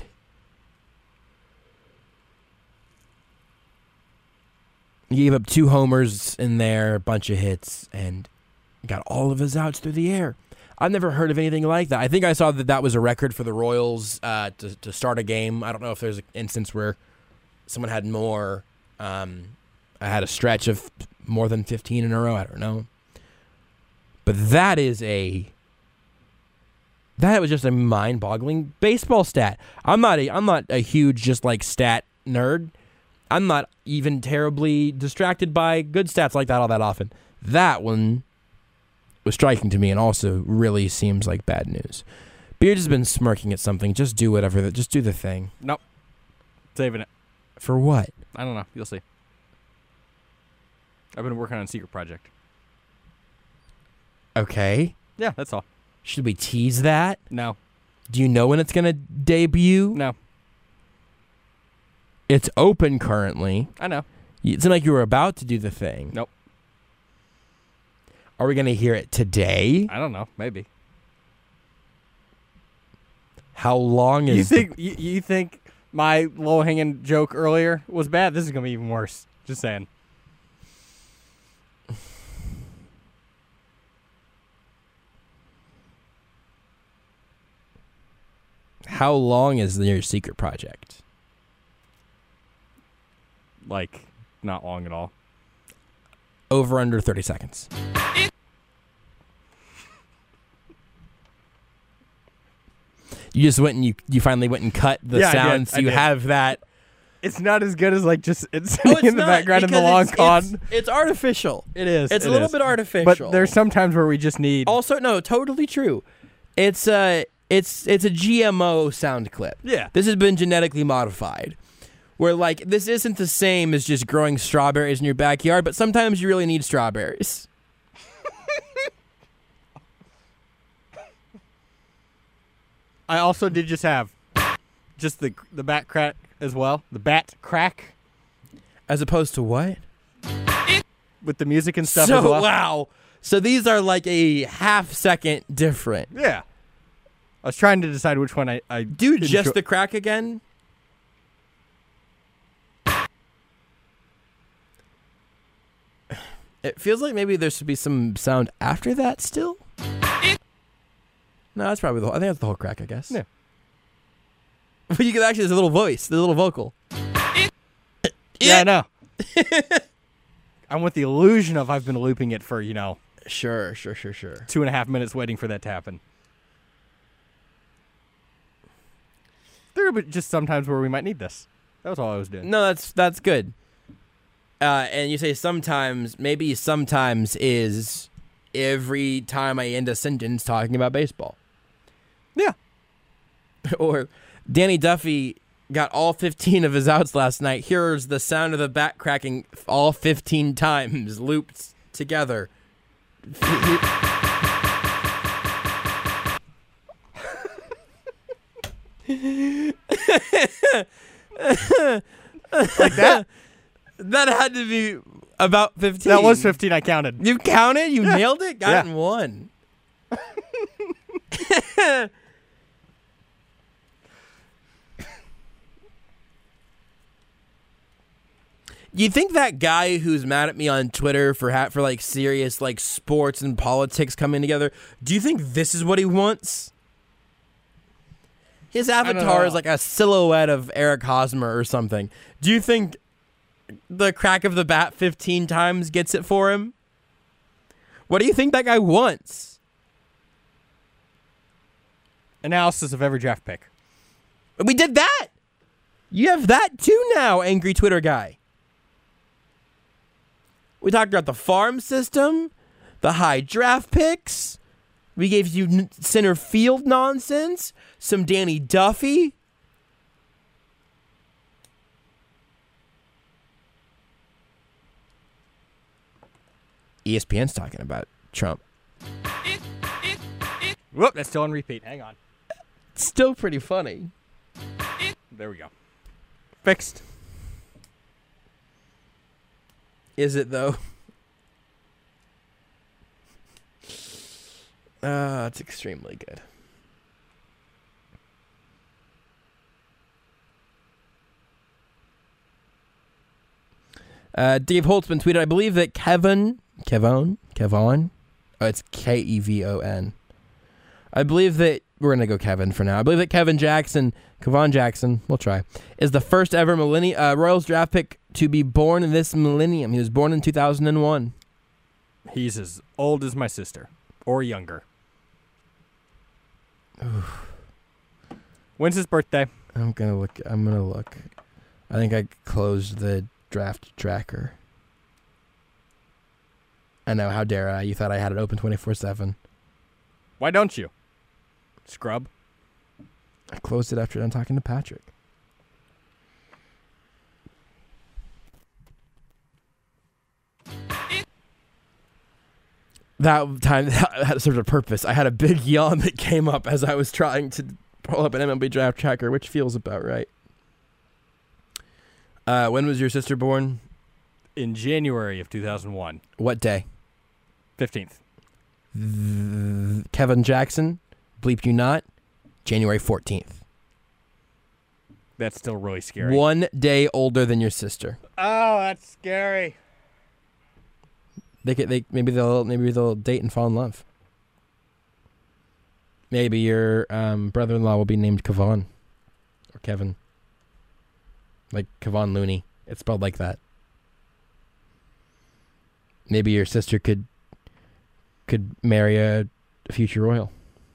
[SPEAKER 2] He gave up two homers in there, a bunch of hits, and got all of his outs through the air. I've never heard of anything like that. I think I saw that that was a record for the Royals uh, to, to start a game. I don't know if there's an instance where someone had more. Um, I had a stretch of more than fifteen in a row. I don't know. But that is a that was just a mind-boggling baseball stat. I'm not a I'm not a huge just like stat nerd. I'm not even terribly distracted by good stats like that all that often. That one was striking to me and also really seems like bad news. Beard has been smirking at something. Just do whatever. That just do the thing.
[SPEAKER 7] Nope. Saving it.
[SPEAKER 2] For what?
[SPEAKER 7] I don't know. You'll see. I've been working on a secret project.
[SPEAKER 2] Okay.
[SPEAKER 7] Yeah, that's all.
[SPEAKER 2] Should we tease that?
[SPEAKER 7] No.
[SPEAKER 2] Do you know when it's going to debut?
[SPEAKER 7] No.
[SPEAKER 2] It's open currently.
[SPEAKER 7] I know.
[SPEAKER 2] It's not like you were about to do the thing.
[SPEAKER 7] Nope.
[SPEAKER 2] Are we going to hear it today?
[SPEAKER 7] I don't know. Maybe.
[SPEAKER 2] How long is
[SPEAKER 7] You think you, you think my low-hanging joke earlier was bad? This is going to be even worse. Just saying.
[SPEAKER 2] How long is your secret project?
[SPEAKER 7] Like, not long at all.
[SPEAKER 2] Over under thirty seconds. You just went and you, you finally went and cut the
[SPEAKER 7] Yeah, I did.
[SPEAKER 2] sound, so
[SPEAKER 7] I
[SPEAKER 2] you
[SPEAKER 7] did.
[SPEAKER 2] have that.
[SPEAKER 7] It's not as good as, like, just it's
[SPEAKER 2] Oh,
[SPEAKER 7] sitting
[SPEAKER 2] it's
[SPEAKER 7] in the
[SPEAKER 2] not,
[SPEAKER 7] background in the
[SPEAKER 2] because
[SPEAKER 7] long
[SPEAKER 2] it's,
[SPEAKER 7] con.
[SPEAKER 2] It's, it's artificial.
[SPEAKER 7] It is.
[SPEAKER 2] It's
[SPEAKER 7] it
[SPEAKER 2] a little
[SPEAKER 7] is.
[SPEAKER 2] bit artificial.
[SPEAKER 7] But there's some times where we just need...
[SPEAKER 2] also no, totally true. It's uh it's it's a G M O sound clip.
[SPEAKER 7] Yeah.
[SPEAKER 2] This has been genetically modified. Where like this isn't the same as just growing strawberries in your backyard, but sometimes you really need strawberries.
[SPEAKER 7] I also did just have just the the bat crack as well. The bat crack
[SPEAKER 2] As opposed to what?
[SPEAKER 7] with the music and stuff
[SPEAKER 2] so
[SPEAKER 7] as well.
[SPEAKER 2] wow. So these are like a half second different.
[SPEAKER 7] Yeah. I was trying to decide which one I, I
[SPEAKER 2] Do
[SPEAKER 7] enjoy-
[SPEAKER 2] just the crack again. It feels like maybe there should be some sound after that still. No, that's probably the whole, I think that's the whole crack, I guess.
[SPEAKER 7] Yeah.
[SPEAKER 2] But you can actually, there's a little voice, the little vocal.
[SPEAKER 7] Yeah, I know. I'm with the illusion of I've been looping it for, you know,
[SPEAKER 2] Sure, sure, sure, sure.
[SPEAKER 7] two and a half minutes waiting for that to happen. There are just sometimes where we might need this. That was all I was doing.
[SPEAKER 2] No, that's that's good. Uh, and you say sometimes, maybe sometimes is every time I end a sentence talking about baseball.
[SPEAKER 7] Yeah.
[SPEAKER 2] Or Danny Duffy got all fifteen of his outs last night. Here's the sound of the bat cracking all fifteen times looped together.
[SPEAKER 7] Like that?
[SPEAKER 2] That had to be about fifteen.
[SPEAKER 7] That was fifteen. I counted.
[SPEAKER 2] You counted? You nailed it? Got
[SPEAKER 7] Yeah.
[SPEAKER 2] in one. You think that guy who's mad at me on Twitter for ha- for like serious like sports and politics coming together, do you think this is what he wants? His avatar
[SPEAKER 7] know.
[SPEAKER 2] is like a silhouette of Eric Hosmer or something. Do you think the crack of the bat fifteen times gets it for him? What do you think that guy wants?
[SPEAKER 7] Analysis of every draft pick.
[SPEAKER 2] We did that. You have that too now, angry Twitter guy. We talked about the farm system, the high draft picks. We gave you n- center field nonsense, some Danny Duffy. E S P N's talking about Trump.
[SPEAKER 7] Whoop, that's still on repeat. Hang on.
[SPEAKER 2] Still pretty funny.
[SPEAKER 7] There we go. Fixed.
[SPEAKER 2] Is it though? Uh, it's extremely good. Uh, Dave Holtzman tweeted, I believe that Kevin, Kevon, Kevon, oh, it's K E V O N. I believe that, we're going to go Kevin for now. I believe that Kevin Jackson, Kevon Jackson, we'll try, is the first ever millennium, uh, Royals draft pick to be born in this millennium. He was born in two thousand one.
[SPEAKER 7] He's as old as my sister. or younger. When's his birthday?
[SPEAKER 2] I'm gonna look. I'm gonna look. I think I closed the draft tracker. I know. How dare I? You thought I had it open twenty-four seven.
[SPEAKER 7] Why don't you? Scrub.
[SPEAKER 2] I closed it after I'm talking to Patrick. That time that served a purpose. I had a big yawn that came up as I was trying to pull up an M L B draft tracker, which feels about right. Uh, when was your sister born?
[SPEAKER 7] In January of two thousand one.
[SPEAKER 2] What day?
[SPEAKER 7] fifteenth.
[SPEAKER 2] Th- Kevin Jackson, bleep you not, January fourteenth.
[SPEAKER 7] That's still really scary.
[SPEAKER 2] One day older than your sister.
[SPEAKER 7] Oh, that's scary.
[SPEAKER 2] They could, they maybe they'll maybe they'll date and fall in love. Maybe your um, brother-in-law will be named Kevon or Kevin, like Kevon Looney. It's spelled like that. Maybe your sister could could marry a future royal.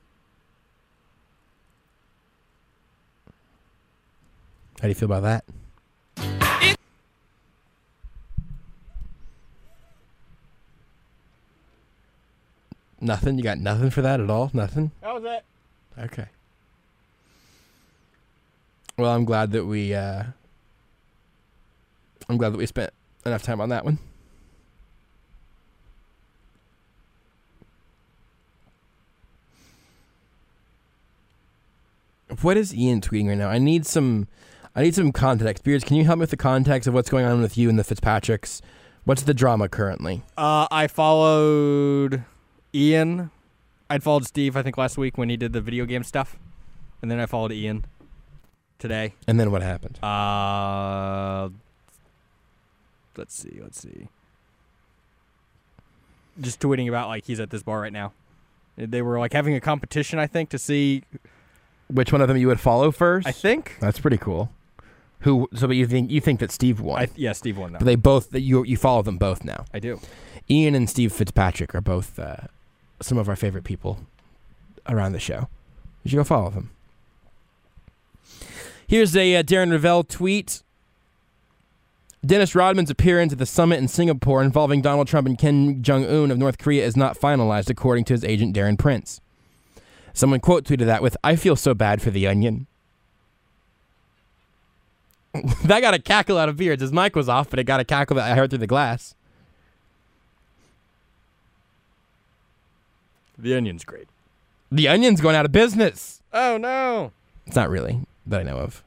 [SPEAKER 2] How do you feel about that? Nothing? You got nothing for that at all? Nothing?
[SPEAKER 7] That was it.
[SPEAKER 2] Okay. Well, I'm glad that we uh I'm glad that we spent enough time on that one. What is Ian tweeting right now? I need some I need some context. Beards, can you help me with the context of what's going on with you and the Fitzpatricks? What's the drama currently?
[SPEAKER 7] Uh, I followed Ian. I'd followed Steve, I think, last week when he did the video game stuff. And then I followed Ian today.
[SPEAKER 2] And then what happened?
[SPEAKER 7] Uh, let's see, let's see. Just tweeting about, like, he's at this bar right now. They were, like, having a competition, I think, to see...
[SPEAKER 2] Which one of them you would follow first?
[SPEAKER 7] I think.
[SPEAKER 2] That's pretty cool. Who? So, but you think you think that Steve won?
[SPEAKER 7] I, yeah, Steve won that.
[SPEAKER 2] But they both that you you follow them both now.
[SPEAKER 7] I do.
[SPEAKER 2] Ian and Steve Fitzpatrick are both uh, some of our favorite people around the show. You should go follow them. Here's a uh, Darren Ravel tweet. Dennis Rodman's appearance at the summit in Singapore involving Donald Trump and Kim Jong-un of North Korea is not finalized, according to his agent Darren Prince. Someone quote tweeted that with, "I feel so bad for the Onion." That got a cackle out of Beards. His mic was off, but it got a cackle that I heard through the glass.
[SPEAKER 7] The Onion's great.
[SPEAKER 2] The Onion's going out of business.
[SPEAKER 7] Oh, no.
[SPEAKER 2] It's not really, that I know of.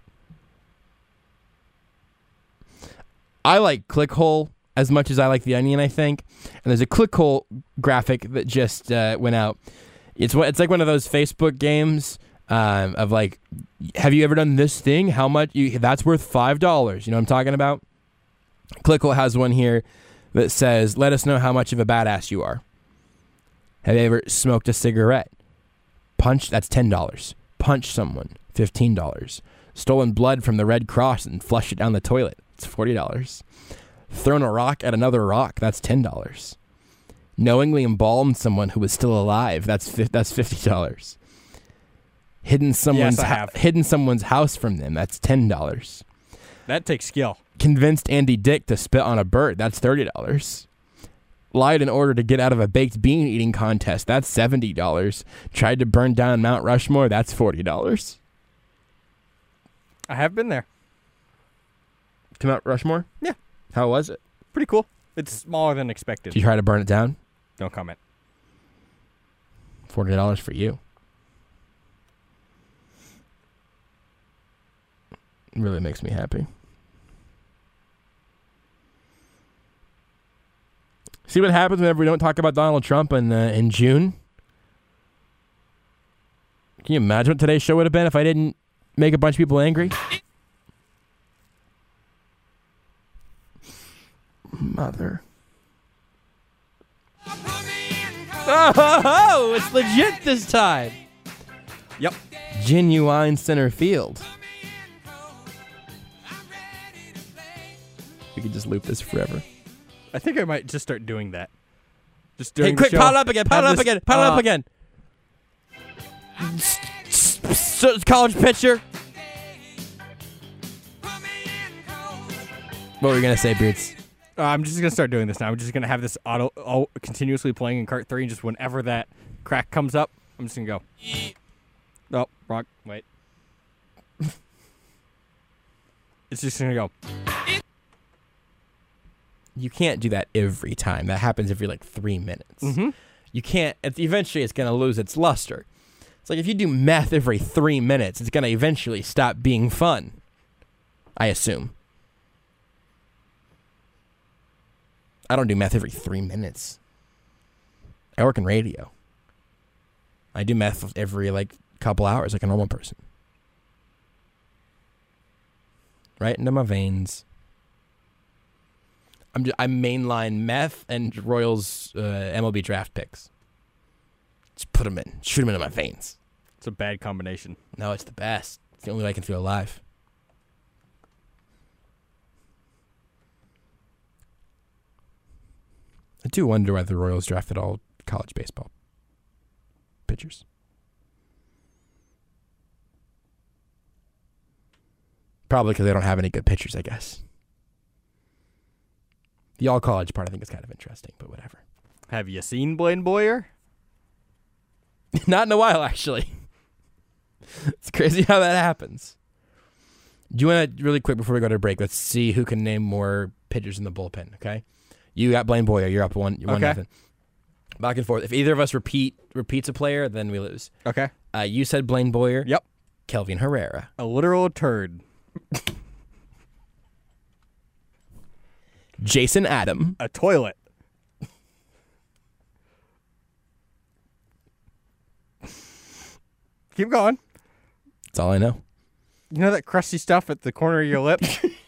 [SPEAKER 2] I like Clickhole as much as I like The Onion, I think. And there's a Clickhole graphic that just uh, went out. It's it's like one of those Facebook games um, of like, have you ever done this thing? How much? You, that's worth five dollars. You know what I'm talking about? Clickhole has one here that says, let us know how much of a badass you are. Have you ever smoked a cigarette? Punch, that's ten dollars. Punch someone, fifteen dollars. Stolen blood from the Red Cross and flushed it down the toilet. It's forty dollars. Thrown a rock at another rock. That's ten dollars. Knowingly embalmed someone who was still alive. That's fi- that's fifty dollars. Hidden someone's
[SPEAKER 7] Yes, I
[SPEAKER 2] hou-
[SPEAKER 7] have.
[SPEAKER 2] hidden someone's house from them. That's ten dollars.
[SPEAKER 7] That takes skill.
[SPEAKER 2] Convinced Andy Dick to spit on a bird. That's thirty dollars. Lied in order to get out of a baked bean eating contest. That's seventy dollars. Tried to burn down Mount Rushmore. That's forty dollars.
[SPEAKER 7] I have been there.
[SPEAKER 2] To Mount Rushmore?
[SPEAKER 7] Yeah.
[SPEAKER 2] How was it?
[SPEAKER 7] Pretty cool. It's smaller than expected.
[SPEAKER 2] Did you try to burn it down?
[SPEAKER 7] No comment.
[SPEAKER 2] forty dollars for you. It really makes me happy. See what happens whenever we don't talk about Donald Trump in, uh, in June? Can you imagine what today's show would have been if I didn't make a bunch of people angry? Mother.
[SPEAKER 4] Oh, it's legit this time.
[SPEAKER 7] Yep.
[SPEAKER 2] Genuine center field. We could just loop this forever.
[SPEAKER 7] I think I might just start doing that. Just doing
[SPEAKER 2] Hey,
[SPEAKER 7] the
[SPEAKER 2] quick,
[SPEAKER 7] show.
[SPEAKER 2] pile it up again. Pile
[SPEAKER 7] Have
[SPEAKER 2] it up
[SPEAKER 7] this-
[SPEAKER 2] again. Pile it
[SPEAKER 7] uh,
[SPEAKER 2] up again. S- s- s- college pitcher. What were you gonna say, Beards?
[SPEAKER 7] Uh, I'm just gonna start doing this now. I'm just gonna have this auto oh, continuously playing in cart three, and just whenever that crack comes up, I'm just gonna go. Oh, wrong. Wait. It's just gonna go.
[SPEAKER 2] You can't do that every time. That happens every like three minutes.
[SPEAKER 7] Mm-hmm.
[SPEAKER 2] You can't. It's, eventually, it's gonna lose its luster. It's like if you do meth every three minutes, it's gonna eventually stop being fun. I assume. I don't do meth every three minutes. I work in radio. I do meth every like couple hours, like a normal person. Right into my veins. I'm just, I mainline meth and Royals uh, M L B draft picks. Just put them in, shoot them into my veins.
[SPEAKER 7] It's a bad combination.
[SPEAKER 2] No, it's the best. It's the only way I can feel alive. I do wonder why the Royals drafted all college baseball pitchers. Probably because they don't have any good pitchers, I guess. The all college part I think is kind of interesting, but whatever.
[SPEAKER 7] Have you seen Blaine Boyer?
[SPEAKER 2] Not in a while, actually. It's crazy how that happens. Do you want to, really quick before we go to break, let's see who can name more pitchers in the bullpen, okay? You got Blaine Boyer. You're up one. You're one
[SPEAKER 7] Okay.
[SPEAKER 2] nothing. Back and forth. If either of us repeat repeats a player, then we lose.
[SPEAKER 7] Okay.
[SPEAKER 2] Uh, you said Blaine Boyer.
[SPEAKER 7] Yep.
[SPEAKER 2] Kelvin Herrera.
[SPEAKER 7] A literal turd.
[SPEAKER 2] Jason Adam.
[SPEAKER 7] A toilet. Keep going.
[SPEAKER 2] That's all I know.
[SPEAKER 7] You know that crusty stuff at the corner of your lip?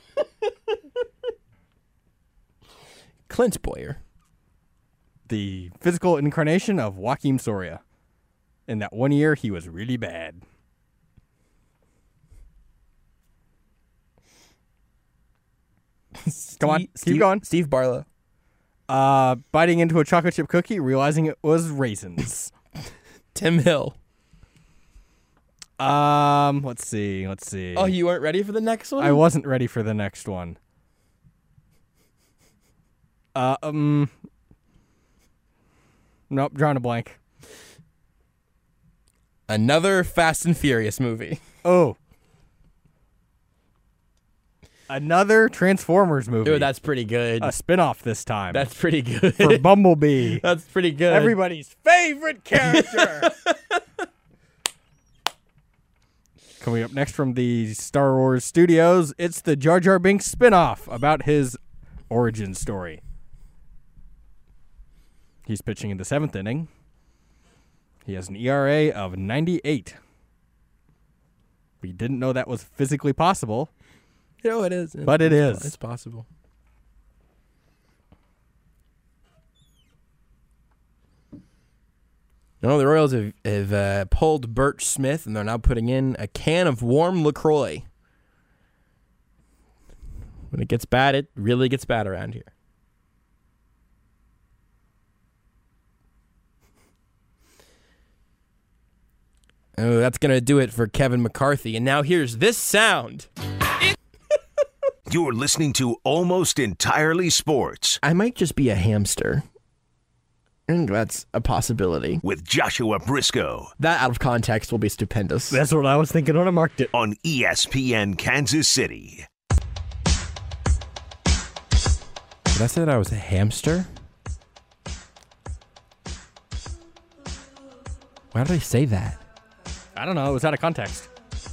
[SPEAKER 2] Clint Boyer.
[SPEAKER 7] The physical incarnation of Joaquin Soria. In that one year, he was really bad. Come on, keep going.
[SPEAKER 2] Steve Barlow.
[SPEAKER 7] Uh, biting into a chocolate chip cookie, realizing it was raisins.
[SPEAKER 2] Tim Hill.
[SPEAKER 7] um, let's see, let's see.
[SPEAKER 2] Oh, you weren't ready for the next one?
[SPEAKER 7] I wasn't ready for the next one. Uh, um, nope, drawing a blank.
[SPEAKER 2] Another Fast and Furious movie.
[SPEAKER 7] Oh. Another Transformers movie.
[SPEAKER 2] Dude, that's pretty good.
[SPEAKER 7] a spin-off this time.
[SPEAKER 2] That's pretty good.
[SPEAKER 7] for Bumblebee.
[SPEAKER 2] That's pretty good.
[SPEAKER 7] Everybody's favorite character. Coming up next from the Star Wars studios, it's the Jar Jar Binks spin-off about his origin story. He's pitching in the seventh inning. He has an E R A of ninety-eight. We didn't know that was physically possible.
[SPEAKER 2] You know, it is.
[SPEAKER 7] But it
[SPEAKER 2] it's,
[SPEAKER 7] is.
[SPEAKER 2] It's possible. You know, the Royals have, have uh, pulled Birch Smith, and they're now putting in a can of warm LaCroix. When it gets bad, it really gets bad around here. Oh, that's going to do it for Kevin McCarthy. And now here's this sound.
[SPEAKER 1] You're listening to Almost Entirely Sports
[SPEAKER 2] I might just be a hamster. I think that's a possibility.
[SPEAKER 1] with Joshua Briscoe
[SPEAKER 2] That out of context will be stupendous.
[SPEAKER 3] That's what I was thinking when I marked it.
[SPEAKER 1] on E S P N Kansas City.
[SPEAKER 2] Did I say that I was a hamster? Why did I say that?
[SPEAKER 7] I don't know. It was out of context.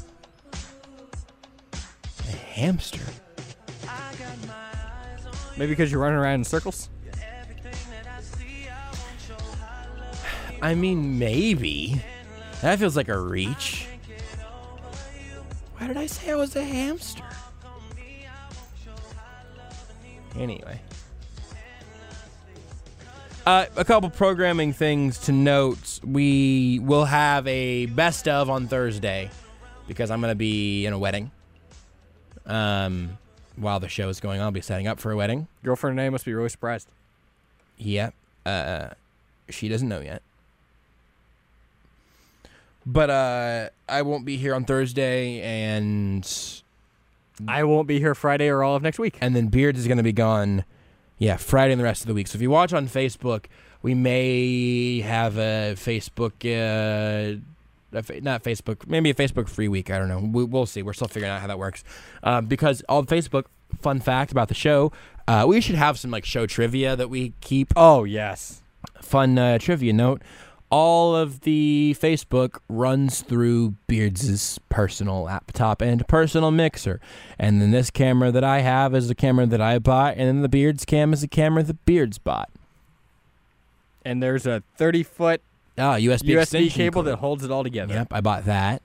[SPEAKER 2] A hamster?
[SPEAKER 7] Maybe because you're running around in circles?
[SPEAKER 2] I mean, maybe. That feels like a reach. Why did I say I was a hamster? Anyway. Uh, a couple programming things to note. We will have a best of on Thursday because I'm going to be in a wedding. Um, while the show is going on, I'll be setting up for a wedding.
[SPEAKER 7] Girlfriend and I must be really surprised.
[SPEAKER 2] Yep. Uh, She doesn't know yet. But uh, I won't be here on Thursday, and
[SPEAKER 7] I won't be here Friday or all of next week.
[SPEAKER 2] and then Beards is going to be gone, yeah, Friday and the rest of the week. So if you watch on Facebook, we may have a Facebook, uh, a fa- not Facebook, maybe a Facebook free week. I don't know. We, we'll see. We're still figuring out how that works. Uh, because on Facebook, fun fact about the show, uh, we should have some like show trivia that we keep.
[SPEAKER 7] Oh, yes.
[SPEAKER 2] Fun uh, trivia note. All of the Facebook runs through Beards' personal laptop and personal mixer. And then this camera that I have is the camera that I bought, and then the Beards cam is the camera that Beards bought.
[SPEAKER 7] And there's a thirty-foot
[SPEAKER 2] Ah, U S B,
[SPEAKER 7] U S B
[SPEAKER 2] extension
[SPEAKER 7] cable
[SPEAKER 2] cord.
[SPEAKER 7] that holds it all together.
[SPEAKER 2] Yep, I bought that.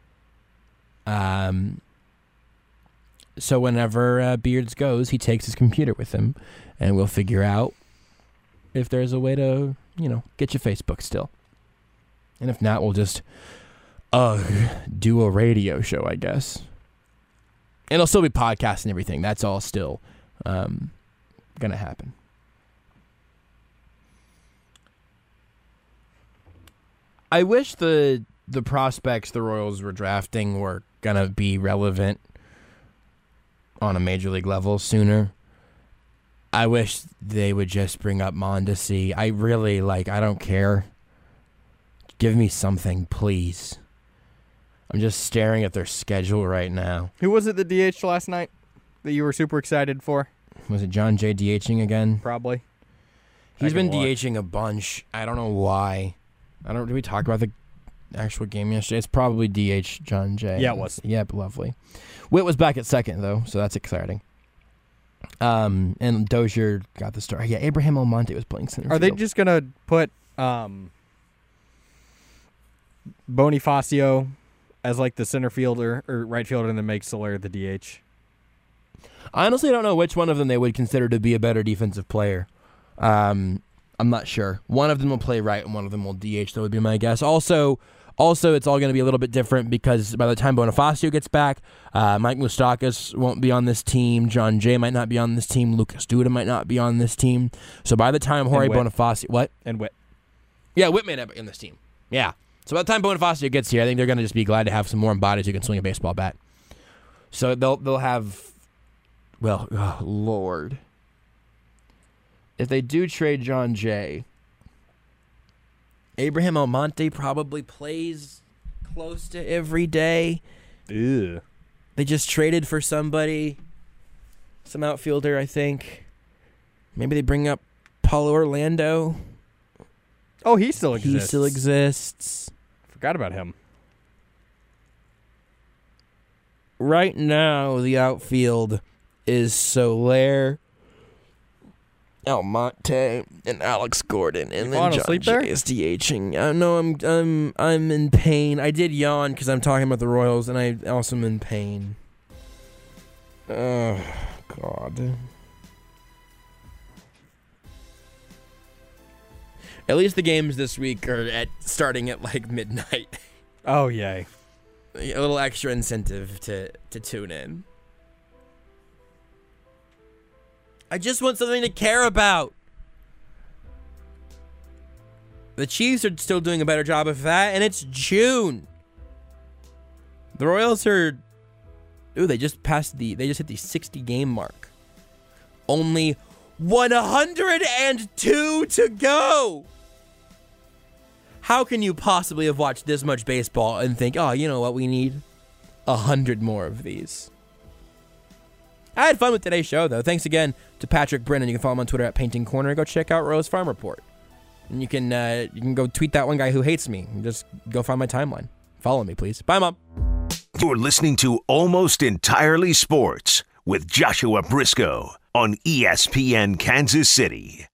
[SPEAKER 2] Um, so whenever uh, Beards goes, he takes his computer with him, and we'll figure out if there's a way to, you know, get you Facebook still. And if not, we'll just uh, do a radio show, I guess. And it'll still be podcast and everything. That's all still um, going to happen. I wish the the prospects the Royals were drafting were going to be relevant on a major league level sooner. I wish they would just bring up Mondesi. I really, like, I don't care. Give me something, please. I'm just staring at their schedule right now.
[SPEAKER 7] Who was it that D H'd last night that you were super excited for?
[SPEAKER 2] Was it John Jay DHing again?
[SPEAKER 7] Probably.
[SPEAKER 2] He's
[SPEAKER 7] I
[SPEAKER 2] been
[SPEAKER 7] can look.
[SPEAKER 2] DHing a bunch. I don't know why. I don't. Did we talk about the actual game yesterday? It's probably D H John Jay.
[SPEAKER 7] Yeah, it was.
[SPEAKER 2] Yep, lovely. Witt was back at second, though, so that's exciting. Um, and Dozier got the start. Yeah, Abraham Almonte was playing center
[SPEAKER 7] Are they
[SPEAKER 2] field.
[SPEAKER 7] just going to put um, Bonifacio as like the center fielder or right fielder and then make Soler the D H?
[SPEAKER 2] I honestly don't know which one of them they would consider to be a better defensive player. Um, I'm not sure. One of them will play right and one of them will D H. That would be my guess. Also, also it's all going to be a little bit different because by the time Bonifacio gets back, uh, Mike Moustakas won't be on this team. John Jay might not be on this team. Lucas Duda might not be on this team. So by the time Jorge
[SPEAKER 7] Witt.
[SPEAKER 2] Bonifacio... What?
[SPEAKER 7] And Witt.
[SPEAKER 2] Yeah, Witt may not be in this team. Yeah. So by the time Bonifacio gets here, I think they're going to just be glad to have some warm bodies who can swing a baseball bat. So they'll they'll have... Well, oh, Lord. If they do trade John Jay, Abraham Almonte probably plays close to every day.
[SPEAKER 7] Ew.
[SPEAKER 2] They just traded for somebody, some outfielder, I think. Maybe they bring up Paulo Orlando.
[SPEAKER 7] Oh, he still exists.
[SPEAKER 2] He still exists.
[SPEAKER 7] Forgot about him.
[SPEAKER 2] Right now, the outfield is Soler, Almonte, and Alex Gordon, and
[SPEAKER 7] You
[SPEAKER 2] then
[SPEAKER 7] falling
[SPEAKER 2] John
[SPEAKER 7] asleep there?
[SPEAKER 2] Jay is DHing. I know I'm I'm I'm in pain. I did yawn because I'm talking about the Royals, and I also am in pain. Oh God. At least the games this week are at starting at like midnight.
[SPEAKER 7] Oh, yay.
[SPEAKER 2] A little extra incentive to to tune in. I just want something to care about. The Chiefs are still doing a better job of that, and it's June. The Royals are... Ooh, they just passed the... They just hit the sixty game mark. Only one hundred two to go. How can you possibly have watched this much baseball and think, oh, you know what we need? A hundred more of these. I had fun with today's show, though. Thanks again to Patrick Brennan. You can follow him on Twitter at Painting Corner. Go check out Royals Farm Report. And you can uh, you can go tweet that one guy who hates me. Just go find my timeline. Follow me, please. Bye, Mom.
[SPEAKER 1] You're listening to Almost Entirely Sports with Joshua Briscoe on E S P N Kansas City.